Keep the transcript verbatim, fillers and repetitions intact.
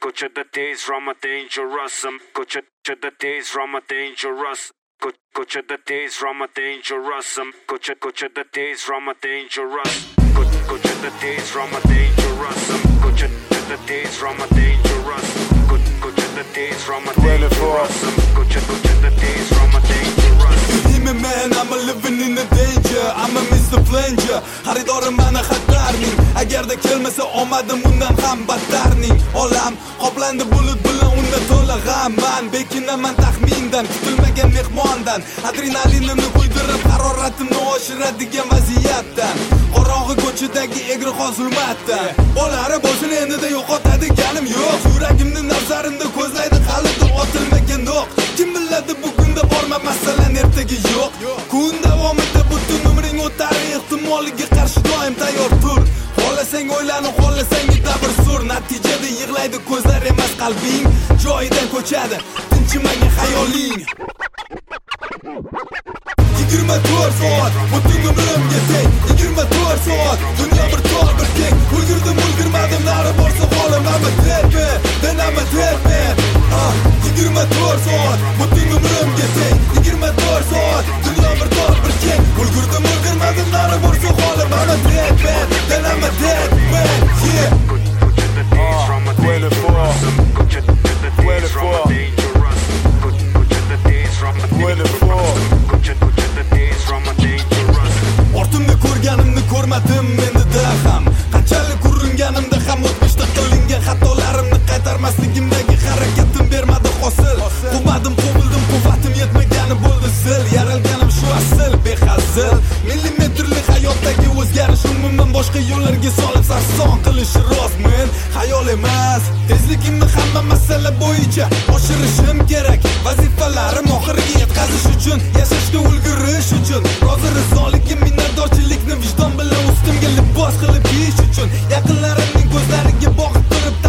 ko'chada tez Roma dangerous. Ko'chada tez Roma dangerous. Ko'chada tez Roma dangerous. Ko'cha ko'chada tez Roma dangerous. Ko'chada tez Roma dangerous. Ko'chada tez Roma dangerous. Ko'chada tez Roma dangerous. Ko'chada tez Roma dangerous. Me man, I'm a living in the danger. I'm a Mister Flanger. Xaridorim meni xatarning. Agarda kelmasa omadim undan ham battarning. Olam qoplandi bulut bilan unda to'la g'amman. Bekinaman taxmindan, kutilmagan mehmondan. Adrenalinimni qo'ydirib haroratimni oshiradigan vaziyatdan. Qorong'i ko'chadagi egri zulmatdan. Bolari boshini endida yo'qotadiganim yo'q. Yuragimni nazarimda ko'zlaydi qalbda otilmagan o'q. Kim biladi bugunda borma masalan ertaga yo'q. Kun davomida butun umring o'tar, ehtimoliga qarshi doim tayyor tur. Xohlasang o'ylanib, xohlasang dabr sur. Natijada yig'laydi ko'zlar emas qalbing. Joyidan ko'chadi, tinchimagan xayoling. yigirma to'rt soat butun umrimga teng. yigirma to'rt soat dunyo bir tor bir keng. Ulgurdim, ulgurmadim, nari borsa holim ama terbe, denama terbe. yigirma to'rt soat butun umrimga teng. yigirma to'rt soat dunyo bir tor bir keng. Ulgurdim, ulgurmadim, nari borsa holim ama terbe, denama terbe. Yeah. twenty-four twenty-four Ortimda ko'rganimni ko'rmadim menda ham. Qanchalik uringanimda ham o'tmishda qilingan xatolarimni qaytarmasligimdagi harakatim bermadi hosil. Quvmadim, qo'mildim, quvvatim yetmagani bo'ldi sil. Yaralganim shu asl behazil. Millimetrli hayotdagi o'zgarish umuman boshqa yo'llarga solib sarson qilish rostmen. Xayol emas, tezligimni hamma masala bo'yicha oshirishim kerak. Vazifalarim oxiriga yetkazish uchun, yashashga ulgurish uchun. Rozi rizoligim, minnatdorchilikni vijdon bilan ustimga libos qilib kiyish uchun. Yaqinlarimning ko'zlariga boqib turib